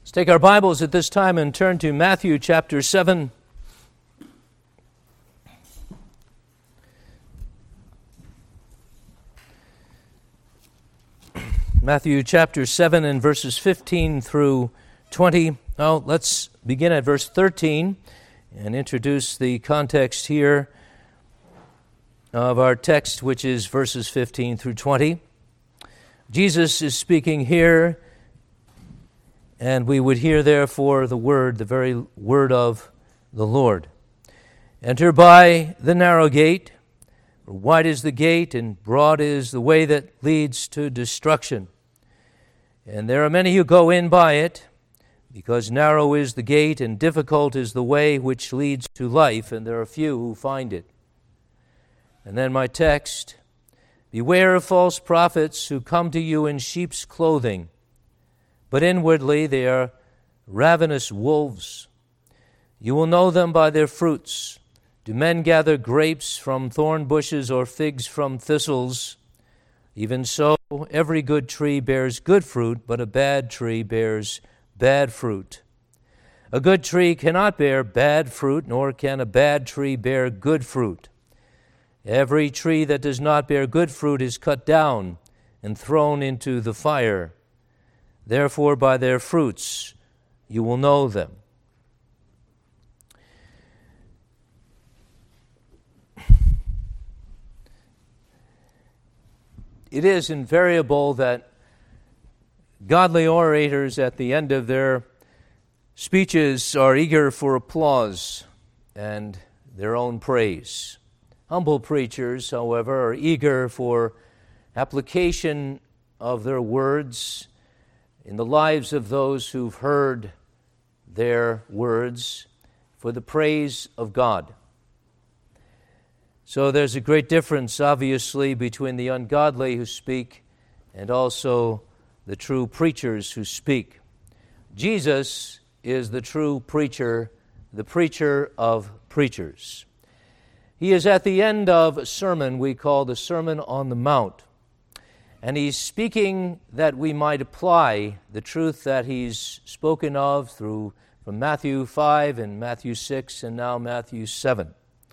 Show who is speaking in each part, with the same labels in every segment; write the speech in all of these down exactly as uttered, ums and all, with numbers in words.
Speaker 1: Let's take our Bibles at this time and turn to Matthew chapter seven. Matthew chapter seven and verses fifteen through twenty. Now, let's begin at verse thirteen and introduce the context here of our text, which is verses fifteen through twenty. Jesus is speaking here, and we would hear, therefore, the word, the very word of the Lord. Enter by the narrow gate, for wide is the gate, and broad is the way that leads to destruction. And there are many who go in by it, because narrow is the gate, and difficult is the way which leads to life, and there are few who find it. And then my text, beware of false prophets who come to you in sheep's clothing, but inwardly they are ravenous wolves. You will know them by their fruits. Do men gather grapes from thorn bushes or figs from thistles? Even so, every good tree bears good fruit, but a bad tree bears bad fruit. A good tree cannot bear bad fruit, nor can a bad tree bear good fruit. Every tree that does not bear good fruit is cut down and thrown into the fire. Therefore, by their fruits you will know them. It is invariable that godly orators at the end of their speeches are eager for applause and their own praise. Humble preachers, however, are eager for application of their words in the lives of those who've heard their words for the praise of God. So there's a great difference, obviously, between the ungodly who speak and also the true preachers who speak. Jesus is the true preacher, the preacher of preachers. He is at the end of a sermon we call the Sermon on the Mount. And he's speaking that we might apply the truth that he's spoken of through from Matthew five and Matthew six and now Matthew seven.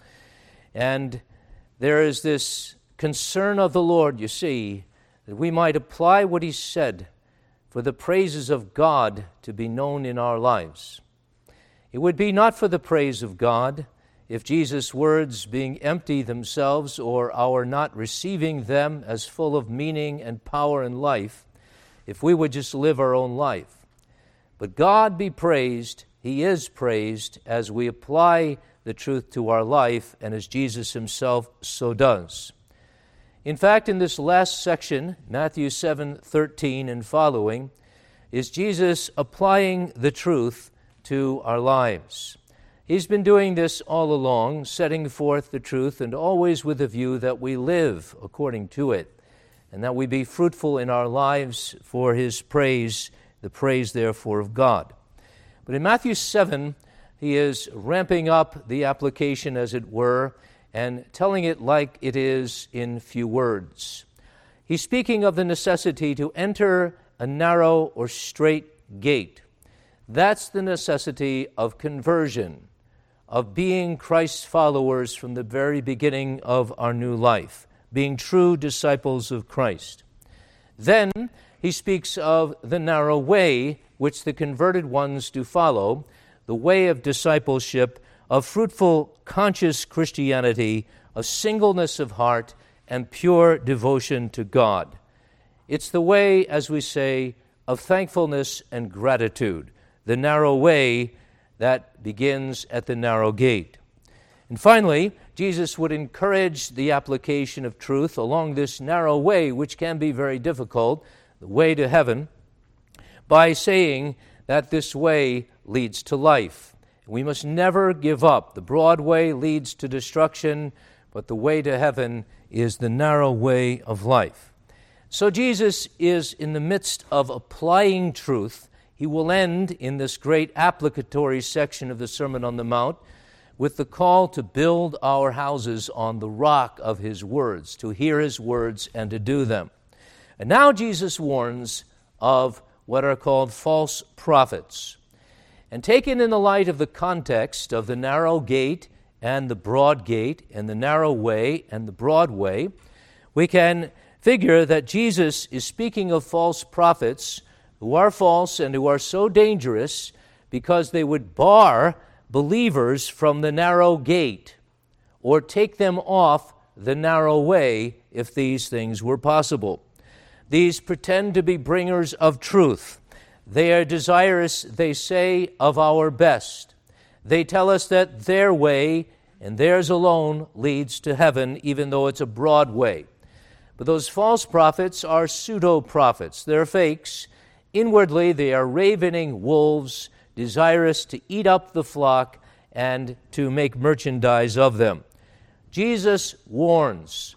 Speaker 1: And there is this concern of the Lord, you see, that we might apply what he said for the praises of God to be known in our lives. It would be not for the praise of God if Jesus' words, being empty themselves, or our not receiving them as full of meaning and power and life, if we would just live our own life. But God be praised, he is praised as we apply the truth to our life, and as Jesus himself so does. In fact, in this last section, Matthew seven thirteen and following, is Jesus applying the truth to our lives. He's been doing this all along, setting forth the truth, and always with the view that we live according to it, and that we be fruitful in our lives for his praise, the praise, therefore, of God. But in Matthew seven, he is ramping up the application, as it were, and telling it like it is in few words. He's speaking of the necessity to enter a narrow or straight gate. That's the necessity of conversion, of being Christ's followers from the very beginning of our new life, being true disciples of Christ. Then he speaks of the narrow way which the converted ones do follow, the way of discipleship, of fruitful, conscious Christianity, of singleness of heart, and pure devotion to God. It's the way, as we say, of thankfulness and gratitude, the narrow way that begins at the narrow gate. And finally, Jesus would encourage the application of truth along this narrow way, which can be very difficult, the way to heaven, by saying that this way leads to life. We must never give up. The broad way leads to destruction, but the way to heaven is the narrow way of life. So Jesus is in the midst of applying truth. He will end in this great applicatory section of the Sermon on the Mount with the call to build our houses on the rock of his words, to hear his words and to do them. And now Jesus warns of what are called false prophets. And taken in the light of the context of the narrow gate and the broad gate, and the narrow way and the broad way, we can figure that Jesus is speaking of false prophets who are false and who are so dangerous because they would bar believers from the narrow gate or take them off the narrow way if these things were possible. These pretend to be bringers of truth. They are desirous, they say, of our best. They tell us that their way and theirs alone leads to heaven, even though it's a broad way. But those false prophets are pseudo-prophets. They're fakes. Inwardly, they are ravening wolves, desirous to eat up the flock and to make merchandise of them. Jesus warns.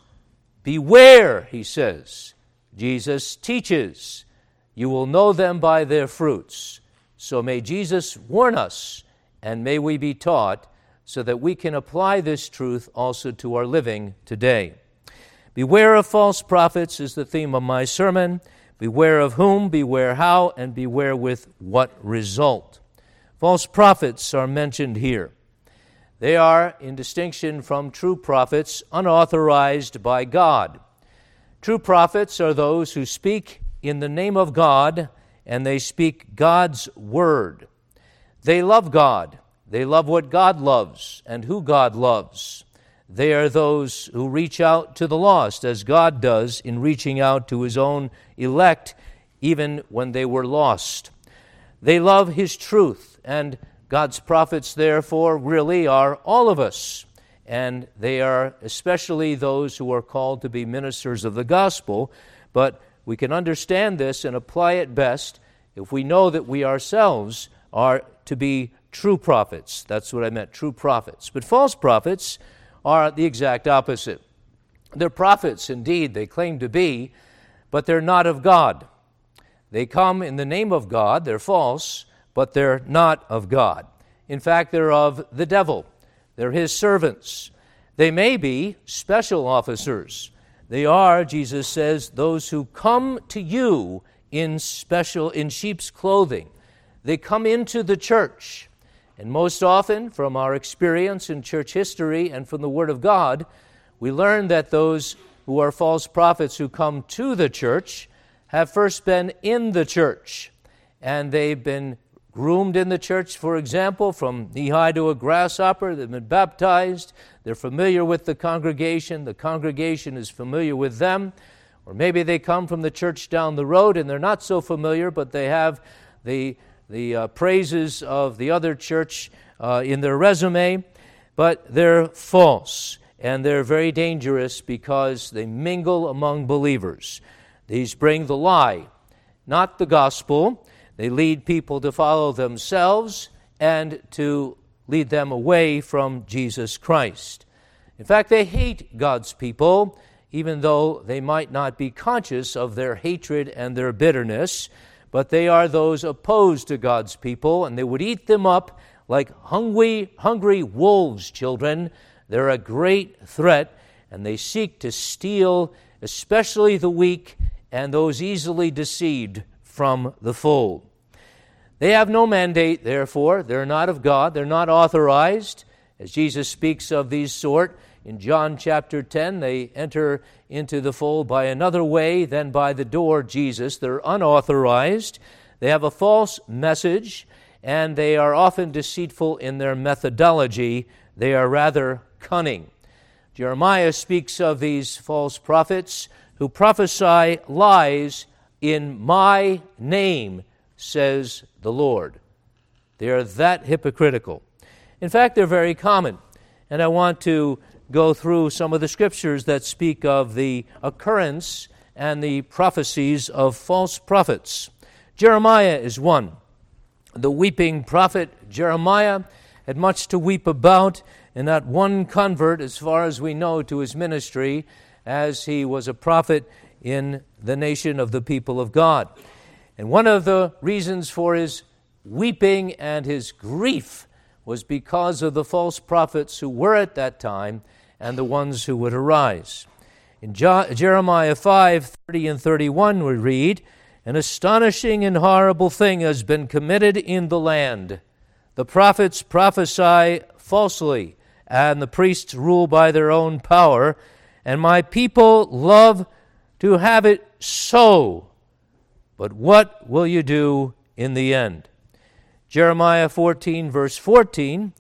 Speaker 1: Beware, he says. Jesus teaches. You will know them by their fruits. So may Jesus warn us, and may we be taught, so that we can apply this truth also to our living today. Beware of false prophets is the theme of my sermon. Beware of whom, beware how, and beware with what result. False prophets are mentioned here. They are, in distinction from true prophets, unauthorized by God. True prophets are those who speak in the name of God, and they speak God's word. They love God. They love what God loves and who God loves. They are those who reach out to the lost, as God does in reaching out to his own elect, even when they were lost. They love his truth, and God's prophets, therefore, really are all of us. And they are especially those who are called to be ministers of the gospel. But we can understand this and apply it best if we know that we ourselves are to be true prophets. That's what I meant, true prophets. But false prophets are the exact opposite. They're prophets, indeed, they claim to be, but they're not of God. They come in the name of God, they're false, but they're not of God. In fact, they're of the devil. They're his servants. They may be special officers. They are, Jesus says, those who come to you in special, in sheep's clothing. They come into the church. And most often, from our experience in church history and from the Word of God, we learn that those who are false prophets who come to the church have first been in the church. And they've been groomed in the church, for example, from knee-high to a grasshopper. They've been baptized. They're familiar with the congregation. The congregation is familiar with them. Or maybe they come from the church down the road and they're not so familiar, but they have the the uh, praises of the other church uh, in their resume, but they're false, and they're very dangerous because they mingle among believers. These bring the lie, not the gospel. They lead people to follow themselves and to lead them away from Jesus Christ. In fact, they hate God's people, even though they might not be conscious of their hatred and their bitterness. But they are those opposed to God's people, and they would eat them up like hungry, hungry wolves, children. They're a great threat, and they seek to steal especially the weak and those easily deceived from the fold. They have no mandate, therefore. They're not of God. They're not authorized. As Jesus speaks of these sort, in John chapter ten, they enter into the fold by another way than by the door, Jesus. They're unauthorized. They have a false message, and they are often deceitful in their methodology. They are rather cunning. Jeremiah speaks of these false prophets who prophesy lies in my name, says the Lord. They are that hypocritical. In fact, they're very common. And I want to go through some of the scriptures that speak of the occurrence and the prophecies of false prophets. Jeremiah is one. The weeping prophet Jeremiah had much to weep about, and not one convert, as far as we know, to his ministry, as he was a prophet in the nation of the people of God. And one of the reasons for his weeping and his grief was because of the false prophets who were at that time and the ones who would arise. In Jeremiah five, thirty and thirty-one we read, An astonishing and horrible thing has been committed in the land. The prophets prophesy falsely, and the priests rule by their own power, and my people love to have it so. But what will you do in the end? Jeremiah fourteen, verse fourteen,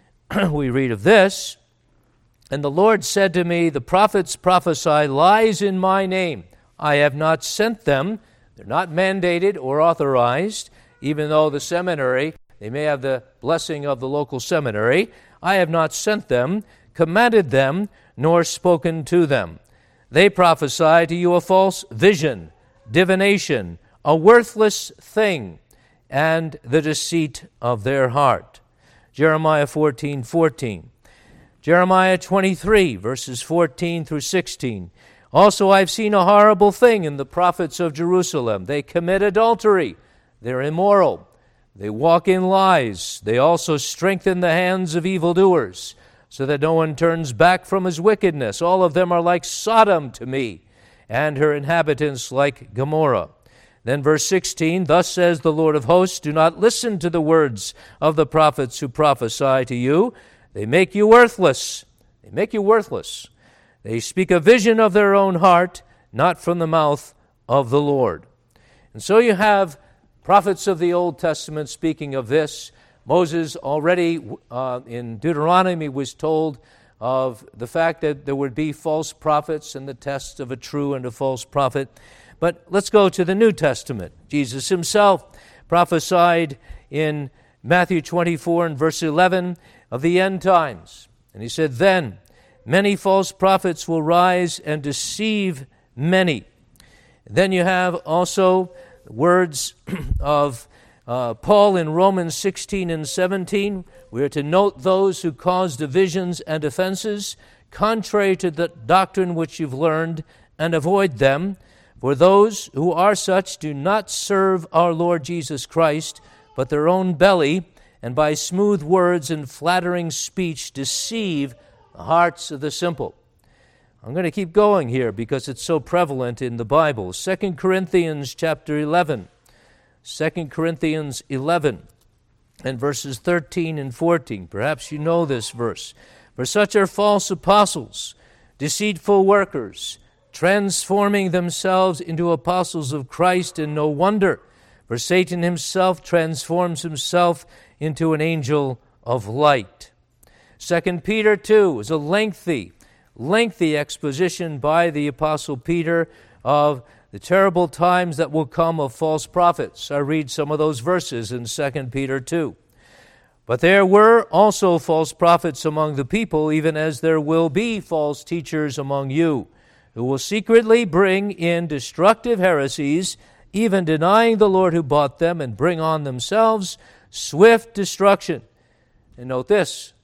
Speaker 1: we read of this, and the Lord said to me, the prophets prophesy lies in my name. I have not sent them. They're not mandated or authorized, even though the seminary, they may have the blessing of the local seminary. I have not sent them, commanded them, nor spoken to them. They prophesy to you a false vision, divination, a worthless thing, and the deceit of their heart. Jeremiah fourteen fourteen. Jeremiah twenty-three, verses fourteen through sixteen. Also I've seen a horrible thing in the prophets of Jerusalem. They commit adultery. They're immoral. They walk in lies. They also strengthen the hands of evildoers, so that no one turns back from his wickedness. All of them are like Sodom to me, and her inhabitants like Gomorrah. Then verse sixteen, thus says the Lord of hosts, do not listen to the words of the prophets who prophesy to you. They make you worthless. They make you worthless. They speak a vision of their own heart, not from the mouth of the Lord. And so you have prophets of the Old Testament speaking of this. Moses already uh, in Deuteronomy was told of the fact that there would be false prophets and the test of a true and a false prophet. But let's go to the New Testament. Jesus himself prophesied in Matthew twenty-four and verse eleven of the end times. And he said, then many false prophets will rise and deceive many. Then you have also words of uh, Paul in Romans sixteen and seventeen. We are to note those who cause divisions and offenses, contrary to the doctrine which you've learned, and avoid them. For those who are such do not serve our Lord Jesus Christ, but their own belly, and by smooth words and flattering speech deceive the hearts of the simple. I'm going to keep going here because it's so prevalent in the Bible. Second Corinthians chapter eleven. Second Corinthians eleven and verses thirteen and fourteen. Perhaps you know this verse. For such are false apostles, deceitful workers, transforming themselves into apostles of Christ, and no wonder, for Satan himself transforms himself into an angel of light. Second Peter two is a lengthy, lengthy exposition by the Apostle Peter of the terrible times that will come of false prophets. I read some of those verses in Second Peter two. But there were also false prophets among the people, even as there will be false teachers among you, who will secretly bring in destructive heresies, even denying the Lord who bought them, and bring on themselves swift destruction. And note this,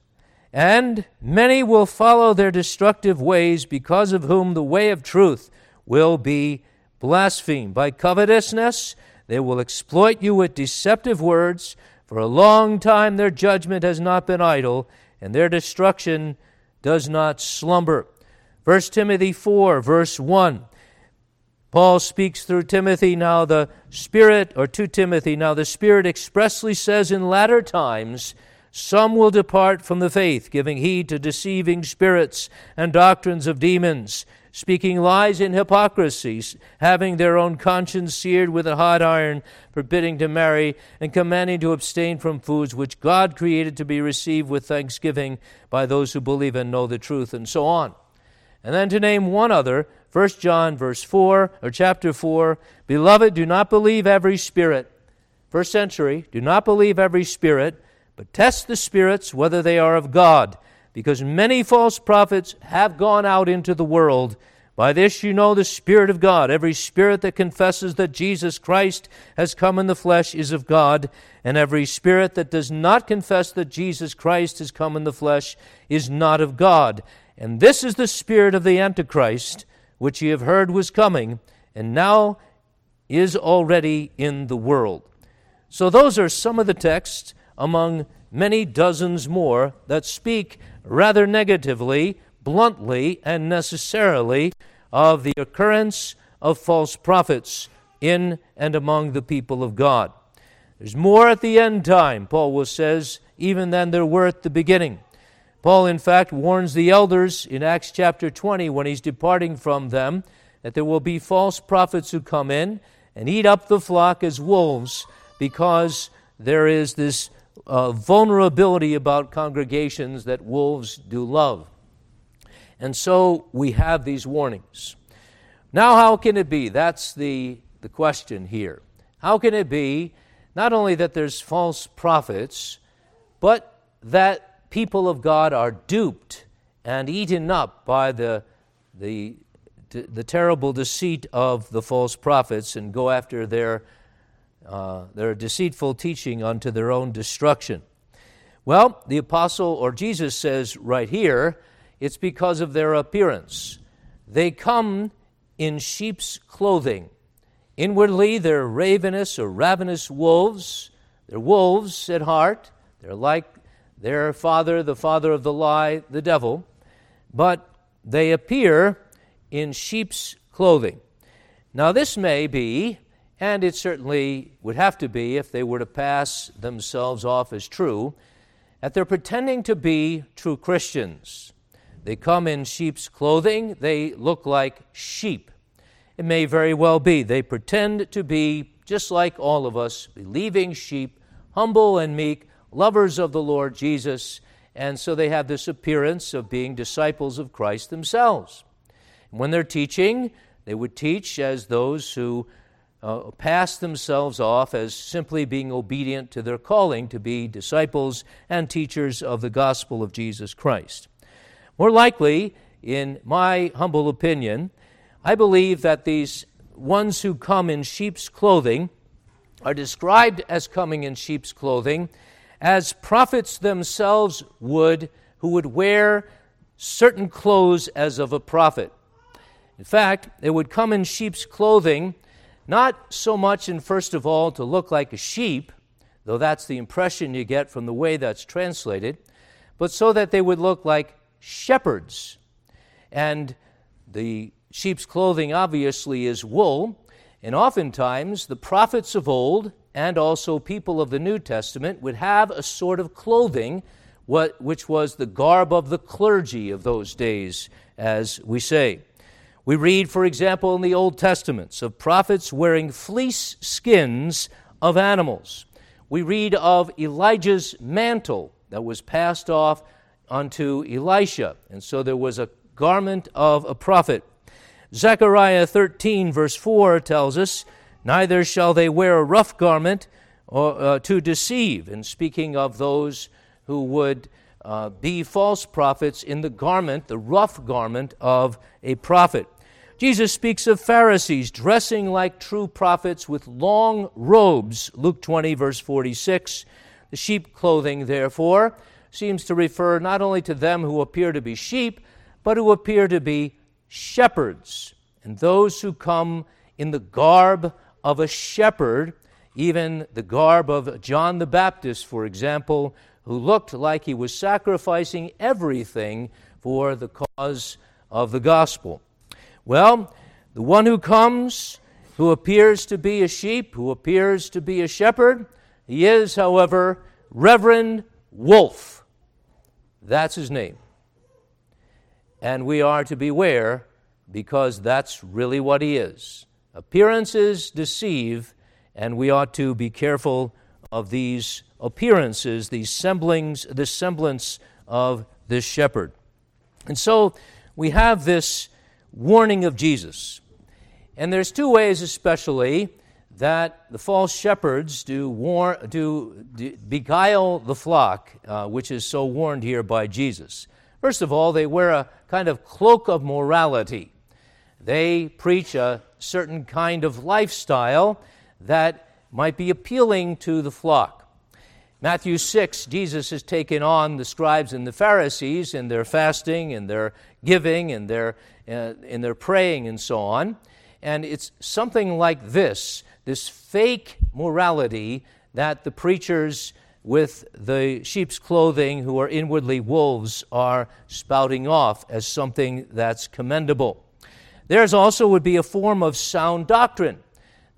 Speaker 1: and many will follow their destructive ways, because of whom the way of truth will be blasphemed. By covetousness they will exploit you with deceptive words. For a long time their judgment has not been idle, and their destruction does not slumber. First Timothy four, verse one. Paul speaks through Timothy, now the Spirit, or to Timothy, now the Spirit expressly says in latter times, some will depart from the faith, giving heed to deceiving spirits and doctrines of demons, speaking lies in hypocrisies, having their own conscience seared with a hot iron, forbidding to marry, and commanding to abstain from foods which God created to be received with thanksgiving by those who believe and know the truth, and so on. And then to name one other, First John verse four, or chapter four, beloved, do not believe every spirit. First century, do not believe every spirit, but test the spirits whether they are of God, because many false prophets have gone out into the world. By this you know the Spirit of God. Every spirit that confesses that Jesus Christ has come in the flesh is of God, and every spirit that does not confess that Jesus Christ has come in the flesh is not of God. And this is the spirit of the Antichrist, which ye have heard was coming, and now is already in the world. So those are some of the texts among many dozens more that speak rather negatively, bluntly, and necessarily of the occurrence of false prophets in and among the people of God. There's more at the end time, Paul will says, even than there were at the beginning. Paul, in fact, warns the elders in Acts chapter twenty when he's departing from them that there will be false prophets who come in and eat up the flock as wolves, because there is this uh, vulnerability about congregations that wolves do love. And so we have these warnings. Now, how can it be? That's the, the question here. How can it be not only that there's false prophets, but that people of God are duped and eaten up by the, the, the terrible deceit of the false prophets and go after their, uh, their deceitful teaching unto their own destruction? Well, the apostle, or Jesus says right here, it's because of their appearance. They come in sheep's clothing. Inwardly, they're ravenous or ravenous wolves. They're wolves at heart. They're like their father, the father of the lie, the devil. But they appear in sheep's clothing. Now, this may be, and it certainly would have to be if they were to pass themselves off as true, that they're pretending to be true Christians. They come in sheep's clothing. They look like sheep. It may very well be. They pretend to be, just like all of us, believing sheep, humble and meek, lovers of the Lord Jesus, and so they have this appearance of being disciples of Christ themselves. When they're teaching, they would teach as those who uh, pass themselves off as simply being obedient to their calling to be disciples and teachers of the gospel of Jesus Christ. More likely, in my humble opinion, I believe that these ones who come in sheep's clothing are described as coming in sheep's clothing as prophets themselves would, who would wear certain clothes as of a prophet. In fact, they would come in sheep's clothing, not so much in, first of all, to look like a sheep, though that's the impression you get from the way that's translated, but so that they would look like shepherds. And the sheep's clothing obviously is wool, and oftentimes the prophets of old and also people of the New Testament would have a sort of clothing what, which was the garb of the clergy of those days, as we say. We read, for example, in the Old Testaments of prophets wearing fleece skins of animals. We read of Elijah's mantle that was passed off unto Elisha, and so there was a garment of a prophet. Zechariah thirteen, verse four tells us, neither shall they wear a rough garment or, uh, to deceive, and speaking of those who would uh, be false prophets in the garment, the rough garment of a prophet. Jesus speaks of Pharisees dressing like true prophets with long robes, Luke twenty, verse forty-six. The sheep clothing, therefore, seems to refer not only to them who appear to be sheep, but who appear to be shepherds. And those who come in the garb of a shepherd, even the garb of John the Baptist, for example, who looked like he was sacrificing everything for the cause of the gospel. Well, the one who comes, who appears to be a sheep, who appears to be a shepherd, he is, however, Reverend Wolf. That's his name. And we are to beware, because that's really what he is. Appearances deceive, and we ought to be careful of these appearances, these semblings, this semblance of this shepherd. And so we have this warning of Jesus. And there's two ways especially that the false shepherds do, war, do, do beguile the flock, uh, which is so warned here by Jesus. First of all, they wear a kind of cloak of morality. They preach a certain kind of lifestyle that might be appealing to the flock. Matthew six, Jesus has taken on the scribes and the Pharisees in their fasting and their giving and their, uh, in their praying and so on. And it's something like this, this fake morality that the preachers with the sheep's clothing who are inwardly wolves are spouting off as something that's commendable. Theirs also would be a form of sound doctrine.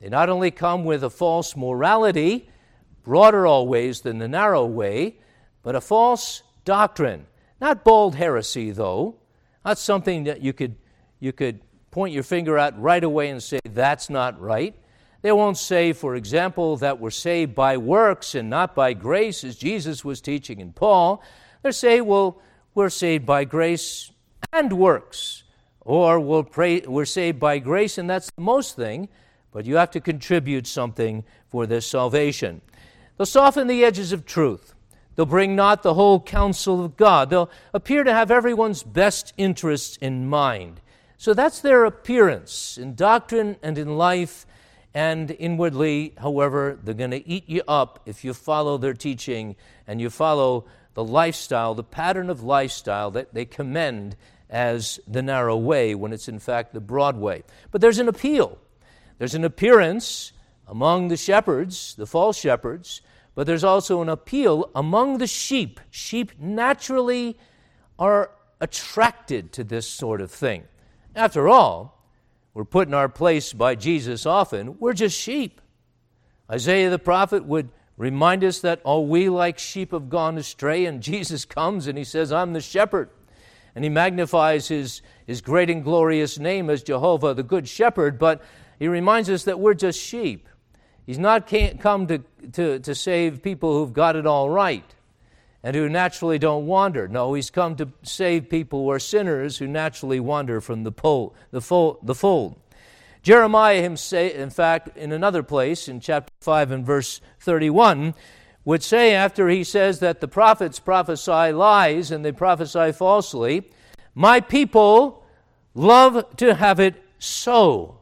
Speaker 1: They not only come with a false morality, broader always than the narrow way, but a false doctrine. Not bold heresy, though. Not something that you could you could point your finger at right away and say, that's not right. They won't say, for example, that we're saved by works and not by grace, as Jesus was teaching in Paul. They say, well, we're saved by grace and works. Or we'll pray, we're saved by grace, and that's the most thing, but you have to contribute something for this salvation. They'll soften the edges of truth. They'll bring not the whole counsel of God. They'll appear to have everyone's best interests in mind. So that's their appearance in doctrine and in life, and inwardly, however, they're going to eat you up if you follow their teaching and you follow the lifestyle, the pattern of lifestyle that they commend as the narrow way when it's in fact the broad way. But there's an appeal. There's an appearance among the shepherds, the false shepherds, but there's also an appeal among the sheep. Sheep naturally are attracted to this sort of thing. After all, we're put in our place by Jesus often. We're just sheep. Isaiah the prophet would remind us that all we like sheep have gone astray, and Jesus comes and he says, I'm the shepherd. And he magnifies his, his great and glorious name as Jehovah, the good shepherd, but he reminds us that we're just sheep. He's not come to, to, to save people who've got it all right and who naturally don't wander. No, he's come to save people who are sinners who naturally wander from the, pole, the, fold, the fold. Jeremiah himself, in fact, in another place, in chapter five and verse thirty-one, would say, after he says that the prophets prophesy lies and they prophesy falsely, my people love to have it so.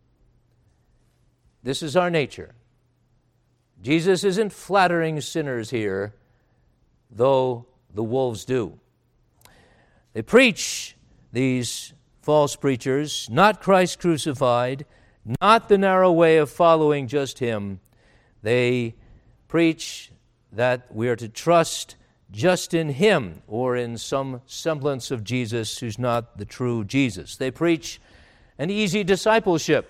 Speaker 1: This is our nature. Jesus isn't flattering sinners here, though the wolves do. They preach, these false preachers, not Christ crucified, not the narrow way of following just Him. They preach that we are to trust just in Him or in some semblance of Jesus who's not the true Jesus. They preach an easy discipleship,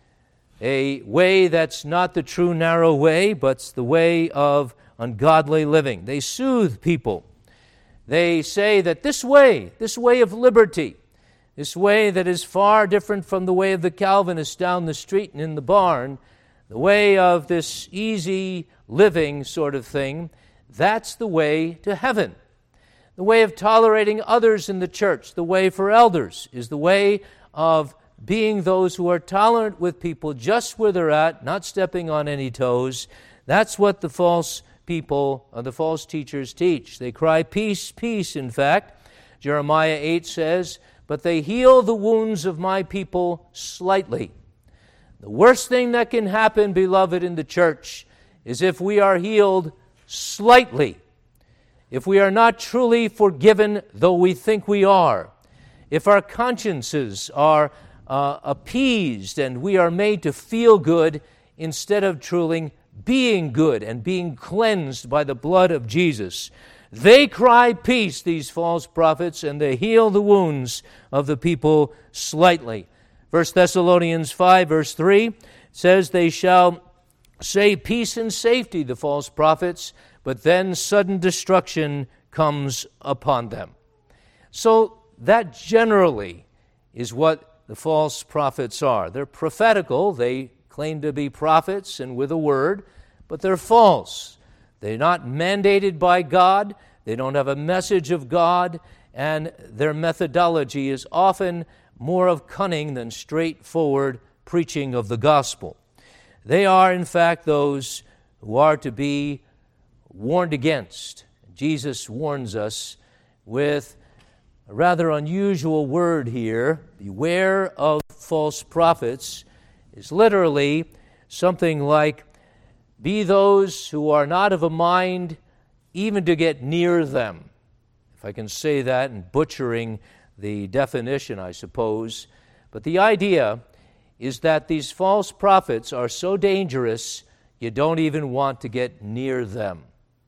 Speaker 1: a way that's not the true narrow way, but the way of ungodly living. They soothe people. They say that this way, this way of liberty, this way that is far different from the way of the Calvinists down the street and in the barn, the way of this easy living sort of thing, that's the way to heaven. The way of tolerating others in the church, the way for elders, is the way of being those who are tolerant with people just where they're at, not stepping on any toes. That's what the false people, or the false teachers teach. They cry, peace, peace, in fact. Jeremiah eight says, but they heal the wounds of my people slightly. The worst thing that can happen, beloved, in the church is if we are healed slightly, if we are not truly forgiven, though we think we are, if our consciences are uh, appeased and we are made to feel good instead of truly being good and being cleansed by the blood of Jesus. They cry peace, these false prophets, and they heal the wounds of the people slightly. First Thessalonians five, verse three says, they shall say peace and safety, the false prophets, but then sudden destruction comes upon them. So that generally is what the false prophets are. They're prophetical. They claim to be prophets and with a word, but they're false. They're not mandated by God. They don't have a message of God, and their methodology is often more of cunning than straightforward preaching of the gospel. They are, in fact, those who are to be warned against. Jesus warns us with a rather unusual word here. Beware of false prophets is literally something like, be those who are not of a mind even to get near them. If I can say that, and butchering the definition, I suppose. But the idea is that these false prophets are so dangerous, you don't even want to get near them.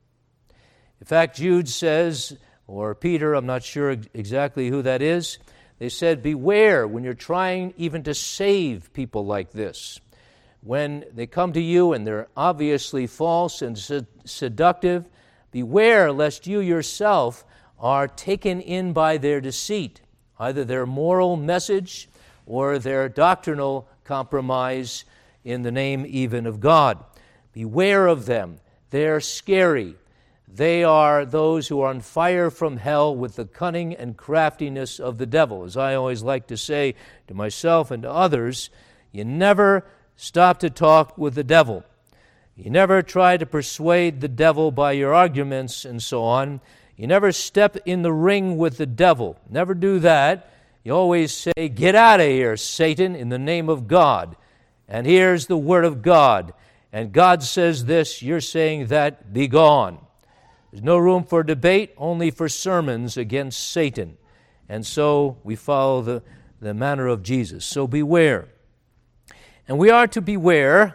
Speaker 1: In fact, Jude says, or Peter, I'm not sure exactly who that is, they said, beware when you're trying even to save people like this. when they come to you and they're obviously false and sed- seductive, beware lest you yourself are taken in by their deceit, either their moral message or their doctrinal compromise in the name even of God. Beware of them. They're scary. They are those who are on fire from hell with the cunning and craftiness of the devil. As I always like to say to myself and to others, you never stop to talk with the devil. You never try to persuade the devil by your arguments and so on. You never step in the ring with the devil. Never do that. You always say, get out of here, Satan, in the name of God. And here's the word of God. And God says this, you're saying that, be gone. There's no room for debate, only for sermons against Satan. And so we follow the, the manner of Jesus. So beware. And we are to beware,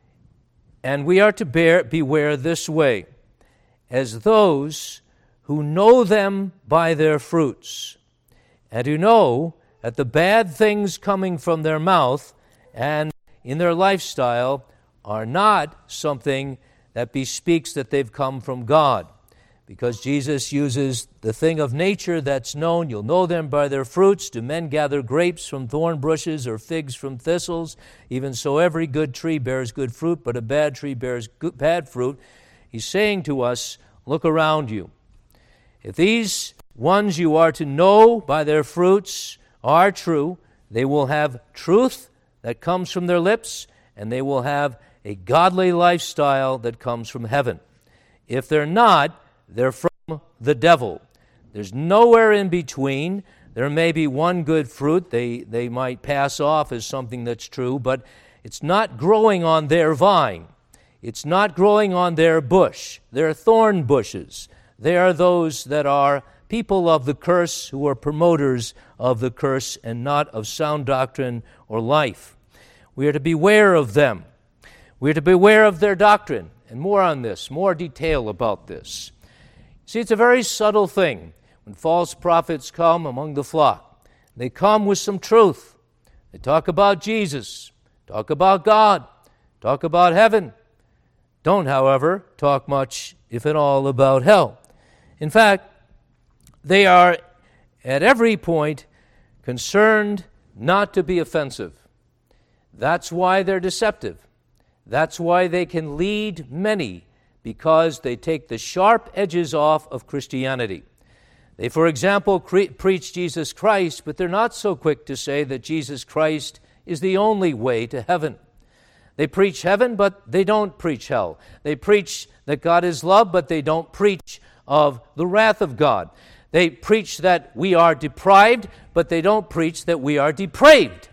Speaker 1: and we are to bear, beware this way, as those who know them by their fruits, and who know that the bad things coming from their mouth and in their lifestyle are not something that bespeaks that they've come from God. Because Jesus uses the thing of nature that's known. You'll know them by their fruits. Do men gather grapes from thorn bushes or figs from thistles? Even so, every good tree bears good fruit, but a bad tree bears good, bad fruit. He's saying to us, look around you. If these ones you are to know by their fruits are true, they will have truth that comes from their lips, and they will have a godly lifestyle that comes from heaven. If they're not, they're from the devil. There's nowhere in between. There may be one good fruit they, they might pass off as something that's true, but it's not growing on their vine. It's not growing on their bush. They're thorn bushes. They are those that are people of the curse who are promoters of the curse and not of sound doctrine or life. We are to beware of them. We are to beware of their doctrine. And more on this, more detail about this. See, it's a very subtle thing when false prophets come among the flock. They come with some truth. They talk about Jesus, talk about God, talk about heaven. Don't, however, talk much, if at all, about hell. In fact, they are at every point concerned not to be offensive. That's why they're deceptive. That's why they can lead many, because they take the sharp edges off of Christianity. They, for example, cre- preach Jesus Christ, but they're not so quick to say that Jesus Christ is the only way to heaven. They preach heaven, but they don't preach hell. They preach that God is love, but they don't preach of the wrath of God. They preach that we are deprived, but they don't preach that we are depraved.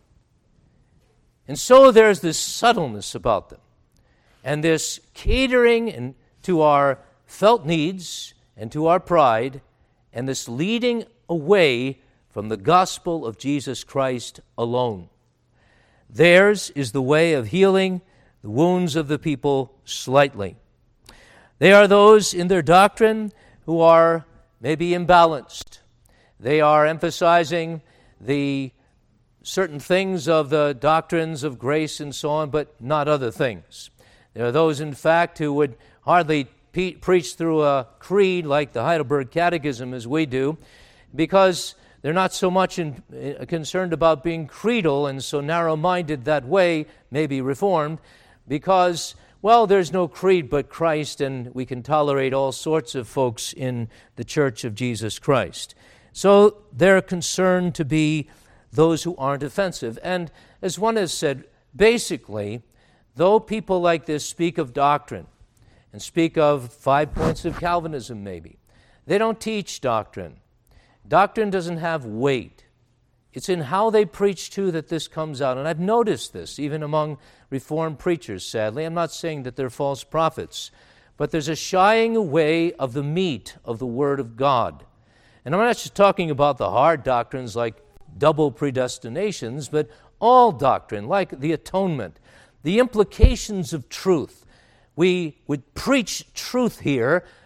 Speaker 1: And so there's this subtleness about them, and this catering and to our felt needs and to our pride, and this leading away from the gospel of Jesus Christ alone. Theirs is the way of healing the wounds of the people slightly. They are those in their doctrine who are maybe imbalanced. They are emphasizing the certain things of the doctrines of grace and so on, but not other things. There are those, in fact, who would hardly pe- preach through a creed like the Heidelberg Catechism as we do, because they're not so much in, uh, concerned about being creedal and so narrow-minded that way, maybe Reformed, because, well, there's no creed but Christ, and we can tolerate all sorts of folks in the Church of Jesus Christ. So they're concerned to be those who aren't offensive. And as one has said, basically, though people like this speak of doctrine and speak of five points of Calvinism maybe, they don't teach doctrine. Doctrine doesn't have weight. It's in how they preach, too, that this comes out. And I've noticed this, even among Reformed preachers, sadly. I'm not saying that they're false prophets, but there's a shying away of the meat of the Word of God. And I'm not just talking about the hard doctrines like double predestinations, but all doctrine, like the atonement, the implications of truth. We would preach truth here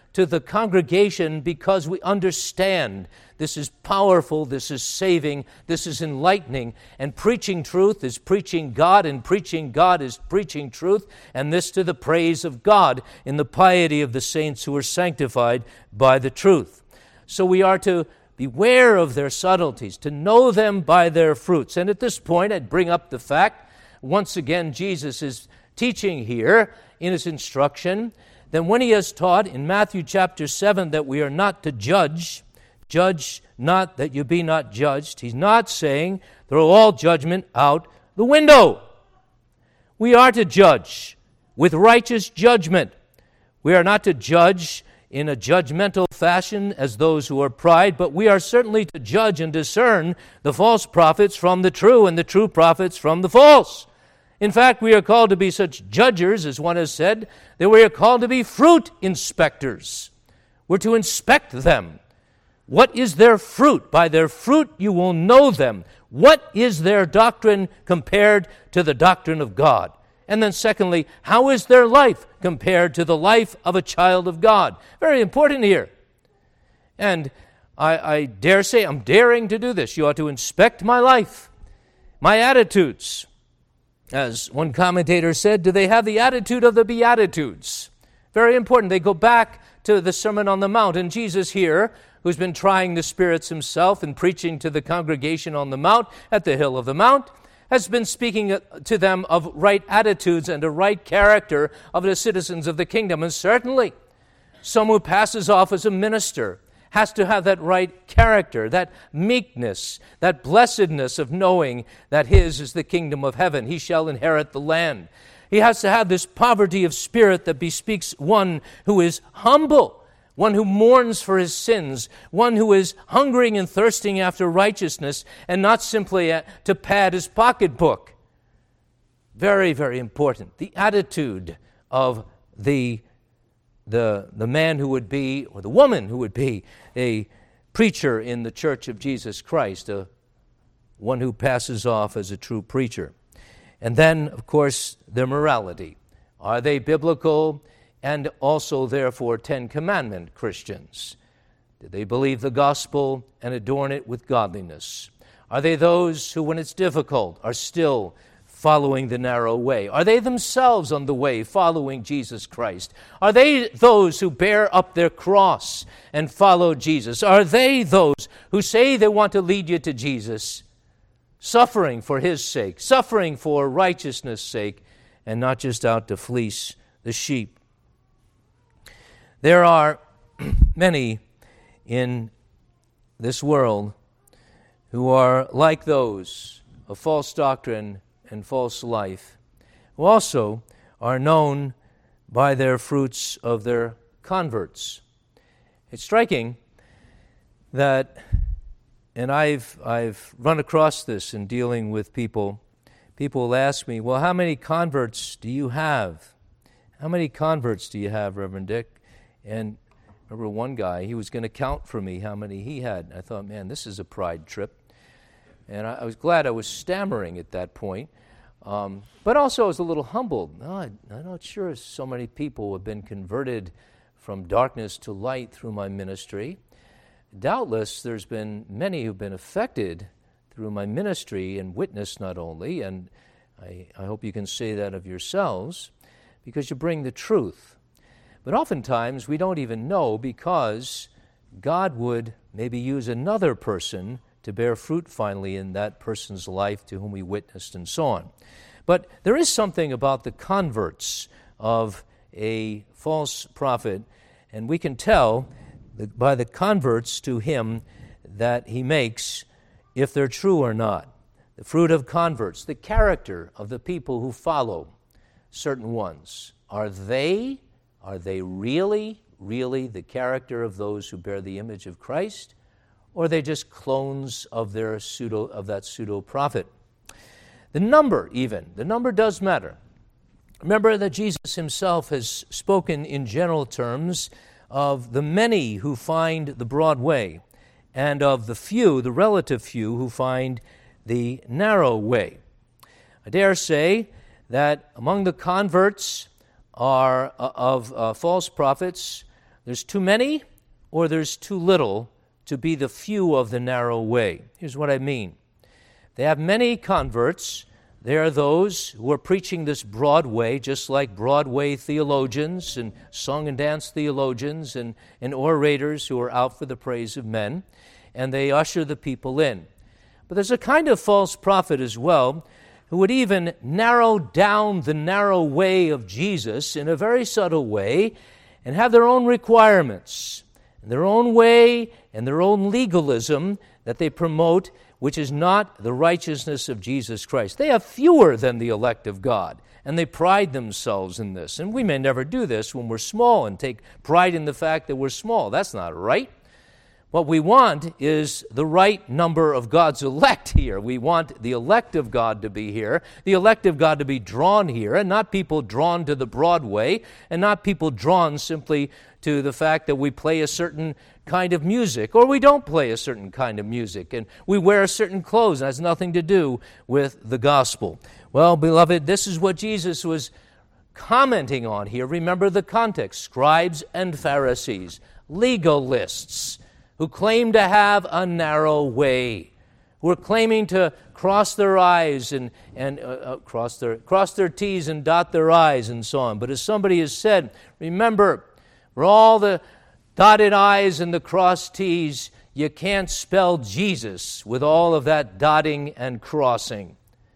Speaker 1: to the congregation because we understand this is powerful, this is saving, this is enlightening, and preaching truth is preaching God, and preaching God is preaching truth, and this to the praise of God in the piety of the saints who are sanctified by the truth. So we are to beware of their subtleties, to know them by their fruits. And at this point, I'd bring up the fact, once again, Jesus is teaching here in his instruction, then when he has taught in Matthew chapter seven that we are not to judge, judge not that you be not judged, he's not saying throw all judgment out the window. We are to judge with righteous judgment. We are not to judge in a judgmental fashion as those who are pride, but we are certainly to judge and discern the false prophets from the true and the true prophets from the false. In fact, we are called to be such judgers, as one has said, that we are called to be fruit inspectors. We're to inspect them. What is their fruit? By their fruit you will know them. What is their doctrine compared to the doctrine of God? And then secondly, how is their life compared to the life of a child of God? Very important here. And I, I dare say, I'm daring to do this. You ought to inspect my life, my attitudes. As one commentator said, do they have the attitude of the Beatitudes? Very important. They go back to the Sermon on the Mount. And Jesus here, who's been trying the spirits himself and preaching to the congregation on the Mount, at the Hill of the Mount, has been speaking to them of right attitudes and a right character of the citizens of the kingdom. And certainly, someone who passes off as a minister has to have that right character, that meekness, that blessedness of knowing that his is the kingdom of heaven. He shall inherit the land. He has to have this poverty of spirit that bespeaks one who is humble, one who mourns for his sins, one who is hungering and thirsting after righteousness and not simply to pad his pocketbook. Very, very important. The attitude of the The, the man who would be, or the woman who would be, a preacher in the church of Jesus Christ, a, one who passes off as a true preacher. And then, of course, their morality. Are they biblical and also, therefore, Ten Commandment Christians? Do they believe the gospel and adorn it with godliness? Are they those who, when it's difficult, are still following the narrow way? Are they themselves on the way following Jesus Christ? Are they those who bear up their cross and follow Jesus? Are they those who say they want to lead you to Jesus, suffering for his sake, suffering for righteousness' sake, and not just out to fleece the sheep? There are many in this world who are like those of false doctrine and false life, who also are known by their fruits of their converts. It's striking that, and I've I've run across this in dealing with people, people will ask me, well, how many converts do you have? How many converts do you have, Reverend Dick? And I remember one guy, he was going to count for me how many he had. I thought, man, this is a pride trip. And I, I was glad I was stammering at that point. Um, but also I was a little humbled. No, I, I'm not sure so many people have been converted from darkness to light through my ministry. Doubtless there's been many who've been affected through my ministry and witnessed not only, and I, I hope you can say that of yourselves, because you bring the truth. But oftentimes we don't even know because God would maybe use another person to bear fruit finally in that person's life to whom we witnessed and so on. But there is something about the converts of a false prophet, and we can tell that by the converts to him that he makes if they're true or not. The fruit of converts, the character of the people who follow certain ones. Are they, are they really, really the character of those who bear the image of Christ? Or are they just clones of their pseudo of that pseudo prophet? The number, even the number does matter. Remember that Jesus himself has spoken in general terms of the many who find the broad way, and of the few, the relative few, who find the narrow way. I dare say that among the converts are uh, of uh, false prophets, there's too many or there's too little to be the few of the narrow way. Here's what I mean. They have many converts. There are those who are preaching this broad way, just like Broadway theologians and song and dance theologians and, and orators who are out for the praise of men, and they usher the people in. But there's a kind of false prophet as well who would even narrow down the narrow way of Jesus in a very subtle way and have their own requirements, and their own way and their own legalism that they promote, which is not the righteousness of Jesus Christ. They have fewer than the elect of God, and they pride themselves in this. And we may never do this when we're small and take pride in the fact that we're small. That's not right. What we want is the right number of God's elect here. We want the elect of God to be here, the elect of God to be drawn here, and not people drawn to the broad way, and not people drawn simply to the fact that we play a certain kind of music, or we don't play a certain kind of music, and we wear certain clothes, and it has nothing to do with the gospel. Well, beloved, this is what Jesus was commenting on here. Remember the context. Scribes and Pharisees, legalists, who claim to have a narrow way, who are claiming to cross their I's and, and uh, uh, cross their cross their T's and dot their I's and so on. But as somebody has said, remember, for all the dotted I's and the crossed T's, you can't spell Jesus with all of that dotting and crossing.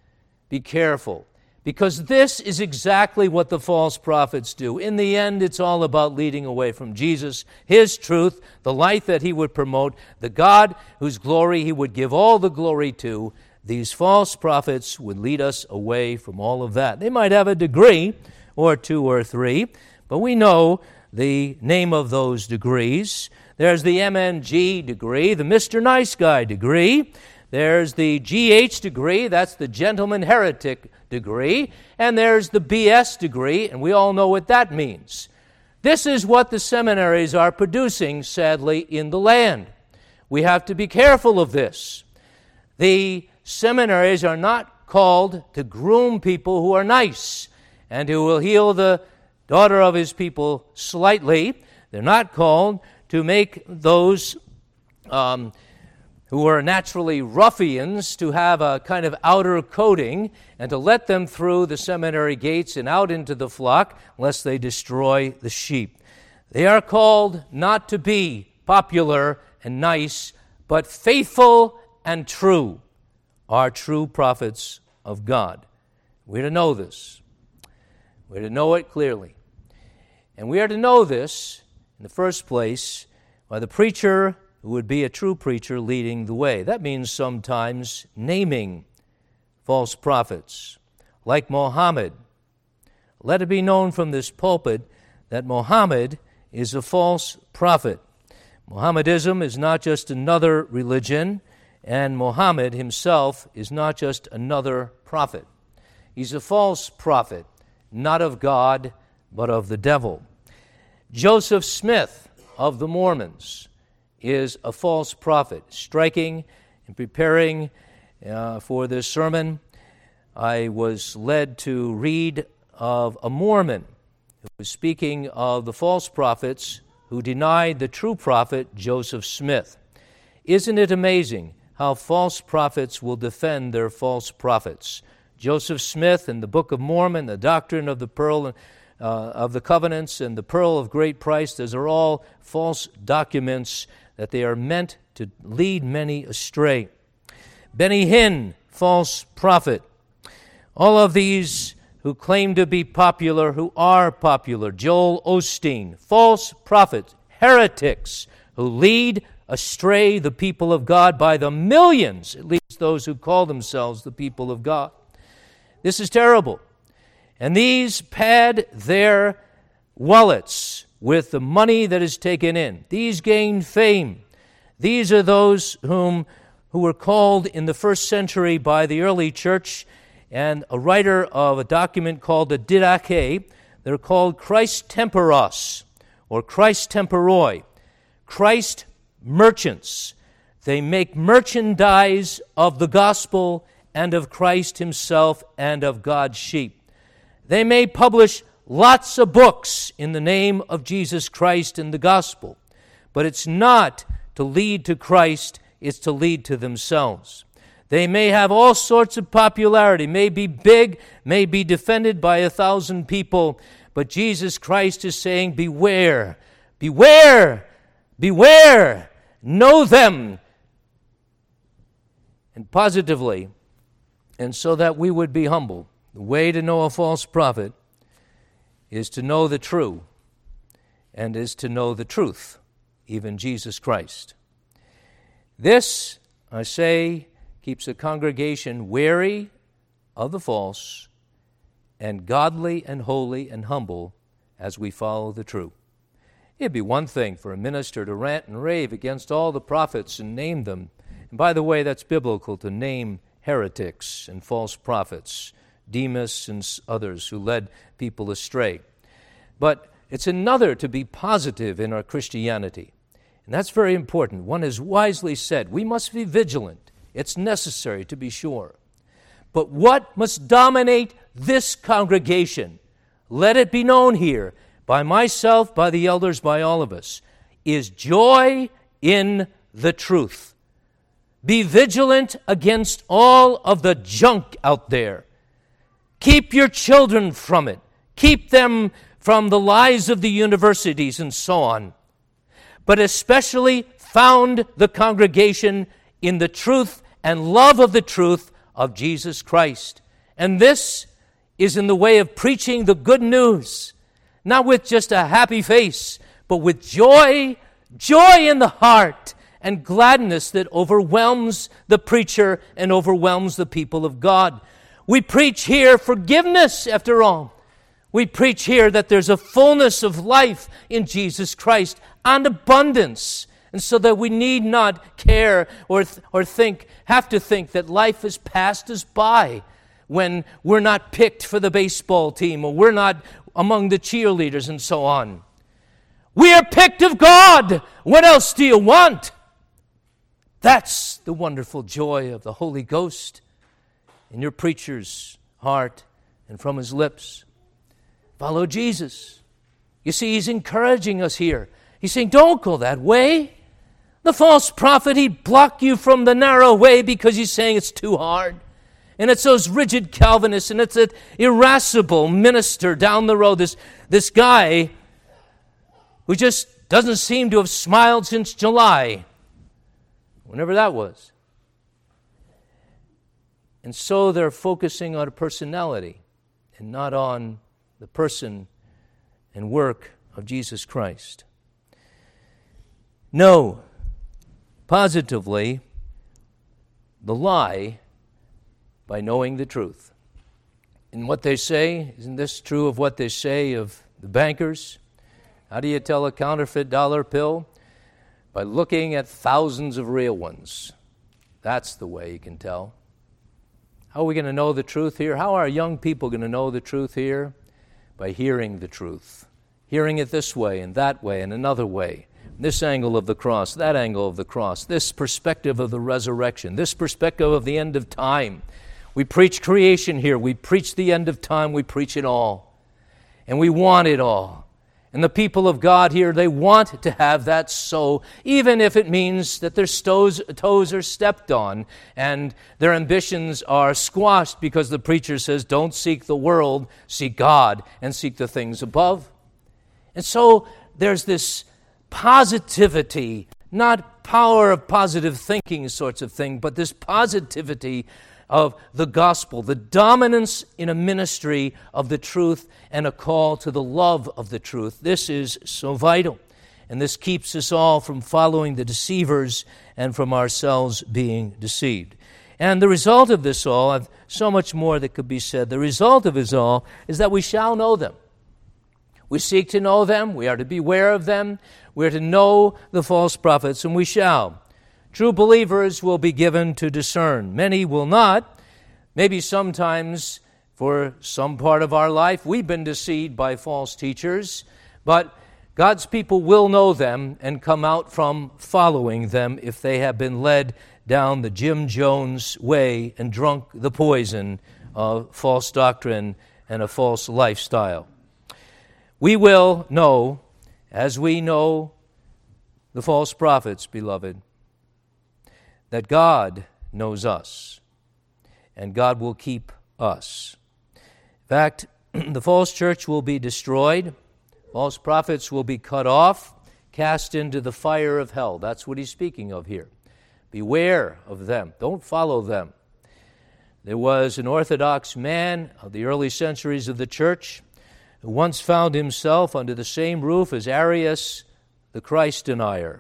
Speaker 1: Be careful, because this is exactly what the false prophets do. In the end, it's all about leading away from Jesus, His truth, the life that He would promote, the God whose glory He would give all the glory to. These false prophets would lead us away from all of that. They might have a degree or two or three, but we know the name of those degrees. There's the M N G degree, the Mister Nice Guy degree. There's the G H degree, that's the Gentleman Heretic degree. And there's the B S degree, and we all know what that means. This is what the seminaries are producing, sadly, in the land. We have to be careful of this. The seminaries are not called to groom people who are nice and who will heal the daughter of His people slightly. They're not called to make those um, who are naturally ruffians to have a kind of outer coating and to let them through the seminary gates and out into the flock lest they destroy the sheep. They are called not to be popular and nice, but faithful and true, are true prophets of God. We're to know this. We're to know it clearly. And we are to know this, in the first place, by the preacher who would be a true preacher leading the way. That means sometimes naming false prophets, like Mohammed. Let it be known from this pulpit that Mohammed is a false prophet. Mohammedism is not just another religion, and Mohammed himself is not just another prophet. He's a false prophet, not of God, but of the devil. Joseph Smith of the Mormons is a false prophet. Striking and preparing uh, for this sermon, I was led to read of a Mormon who was speaking of the false prophets who denied the true prophet Joseph Smith. Isn't it amazing how false prophets will defend their false prophets? Joseph Smith in the Book of Mormon, the Doctrine of the Pearl uh, of the Covenants, and the Pearl of Great Price, those are all false documents that they are meant to lead many astray. Benny Hinn, false prophet. All of these who claim to be popular, who are popular. Joel Osteen, false prophets, heretics, who lead astray the people of God by the millions, at least those who call themselves the people of God. This is terrible. And these pad their wallets with the money that is taken in. These gain fame. These are those whom who were called in the first century by the early church, and a writer of a document called the Didache, they're called Christ temporos, or Christ temporoi, Christ merchants. They make merchandise of the gospel and of Christ himself and of God's sheep. They may publish lots of books in the name of Jesus Christ and the gospel. But it's not to lead to Christ, it's to lead to themselves. They may have all sorts of popularity, may be big, may be defended by a thousand people, but Jesus Christ is saying, beware, beware, beware, know them. And positively, and so that we would be humble, the way to know a false prophet is to know the true, and is to know the truth, even Jesus Christ. This, I say, keeps a congregation wary of the false, and godly and holy and humble as we follow the true. It'd be one thing for a minister to rant and rave against all the prophets and name them. And by the way, that's biblical to name heretics and false prophets, Demas and others who led people astray. But it's another to be positive in our Christianity. And that's very important. One has wisely said, we must be vigilant. It's necessary to be sure. But what must dominate this congregation, let it be known here, by myself, by the elders, by all of us, is joy in the truth. Be vigilant against all of the junk out there. Keep your children from it. Keep them from the lies of the universities and so on. But especially found the congregation in the truth and love of the truth of Jesus Christ. And this is in the way of preaching the good news, not with just a happy face, but with joy, joy in the heart, and gladness that overwhelms the preacher and overwhelms the people of God. We preach here forgiveness, after all. We preach here that there's a fullness of life in Jesus Christ and abundance. And so that we need not care or, th- or think, have to think that life has passed us by when we're not picked for the baseball team or we're not among the cheerleaders and so on. We are picked of God. What else do you want? That's the wonderful joy of the Holy Ghost in your preacher's heart and from his lips. Follow Jesus. You see, he's encouraging us here. He's saying, don't go that way. The false prophet, he'd block you from the narrow way because he's saying it's too hard. And it's those rigid Calvinists, and it's an irascible minister down the road, this, this guy who just doesn't seem to have smiled since July, whenever that was. And so they're focusing on a personality and not on the person and work of Jesus Christ. No, positively, the lie by knowing the truth. And what they say, isn't this true of what they say of the bankers? How do you tell a counterfeit dollar bill? By looking at thousands of real ones. That's the way you can tell. How are we going to know the truth here? How are young people going to know the truth here? By hearing the truth. Hearing it this way and that way and another way. This angle of the cross, that angle of the cross, this perspective of the resurrection, this perspective of the end of time. We preach creation here. We preach the end of time. We preach it all. And we want it all. And the people of God here, they want to have that so, even if it means that their toes, toes are stepped on and their ambitions are squashed because the preacher says, don't seek the world, seek God and seek the things above. And so there's this positivity, not power of positive thinking sorts of thing, but this positivity of the gospel, the dominance in a ministry of the truth and a call to the love of the truth. This is so vital. And this keeps us all from following the deceivers and from ourselves being deceived. And the result of this all, I've so much more that could be said, the result of this all is that we shall know them. We seek to know them. We are to beware of them. We are to know the false prophets, and we shall. True believers will be given to discern. Many will not. Maybe sometimes for some part of our life we've been deceived by false teachers, but God's people will know them and come out from following them if they have been led down the Jim Jones way and drunk the poison of false doctrine and a false lifestyle. We will know, as we know the false prophets, beloved, that God knows us, and God will keep us. In fact, the false church will be destroyed, false prophets will be cut off, cast into the fire of hell. That's what he's speaking of here. Beware of them. Don't follow them. There was an Orthodox man of the early centuries of the church who once found himself under the same roof as Arius, the Christ denier.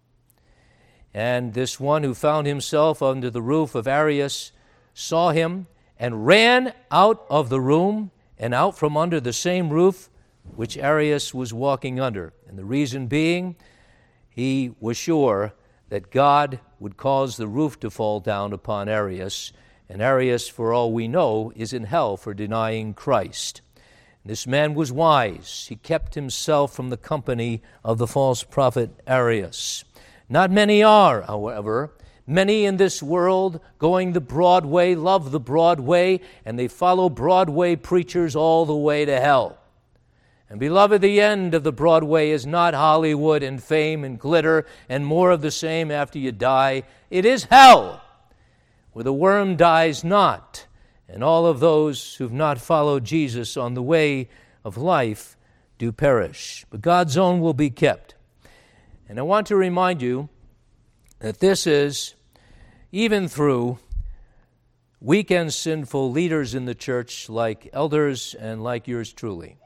Speaker 1: And this one who found himself under the roof of Arius saw him and ran out of the room and out from under the same roof which Arius was walking under. And the reason being, he was sure that God would cause the roof to fall down upon Arius, and Arius, for all we know, is in hell for denying Christ. This man was wise. He kept himself from the company of the false prophet Arius. Not many are, however. Many in this world going the broad way love the broad way, and they follow Broadway preachers all the way to hell. And beloved, the end of the Broadway is not Hollywood and fame and glitter and more of the same after you die. It is hell, where the worm dies not, and all of those who've not followed Jesus on the way of life do perish. But God's own will be kept. And I want to remind you that this is even through weak and sinful leaders in the church like elders and like yours truly.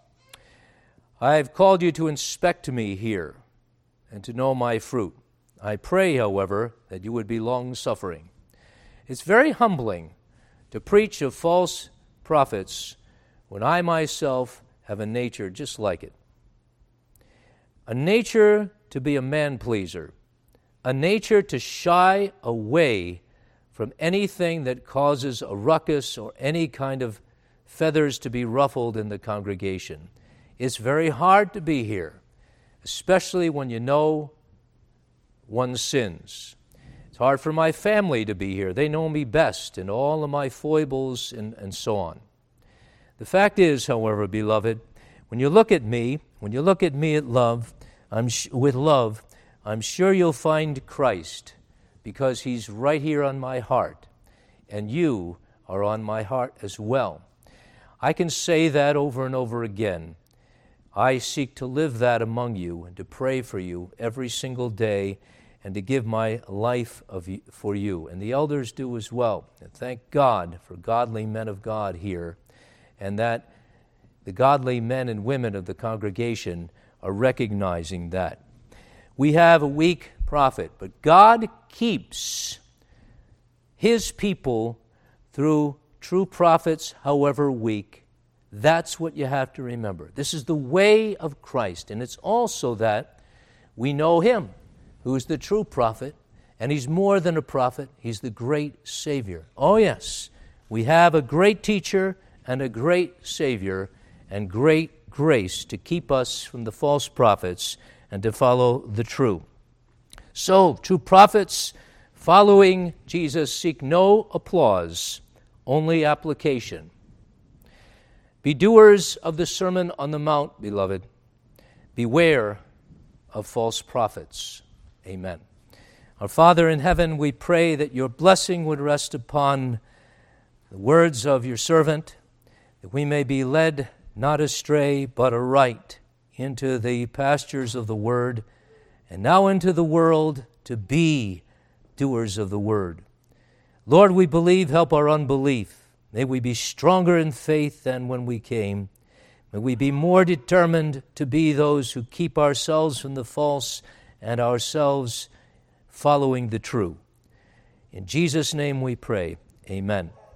Speaker 1: I've called you to inspect me here and to know my fruit. I pray, however, that you would be long-suffering. It's very humbling to preach of false prophets when I myself have a nature just like it. A nature to be a man-pleaser. A nature to shy away from anything that causes a ruckus or any kind of feathers to be ruffled in the congregation. It's very hard to be here, especially when you know one's sins. It's hard for my family to be here. They know me best in all of my foibles and, and so on. The fact is, however, beloved, when you look at me, when you look at me at love, I'm sh- with love, I'm sure you'll find Christ, because he's right here on my heart, and you are on my heart as well. I can say that over and over again. I seek to live that among you and to pray for you every single day and to give my life of you, for you. And the elders do as well. And thank God for godly men of God here, and that the godly men and women of the congregation are recognizing that. We have a weak prophet, but God keeps his people through true prophets, however weak. That's what you have to remember. This is the way of Christ, and it's also that we know him, who is the true prophet, and he's more than a prophet. He's the great Savior. Oh, yes, we have a great teacher and a great Savior and great grace to keep us from the false prophets and to follow the true. So, true prophets following Jesus seek no applause, only application. Be doers of the Sermon on the Mount, beloved. Beware of false prophets. Amen. Our Father in heaven, we pray that your blessing would rest upon the words of your servant, that we may be led not astray, but aright into the pastures of the word, and now into the world to be doers of the word. Lord, we believe, help our unbelief. May we be stronger in faith than when we came. May we be more determined to be those who keep ourselves from the false and ourselves following the true. In Jesus' name we pray. Amen.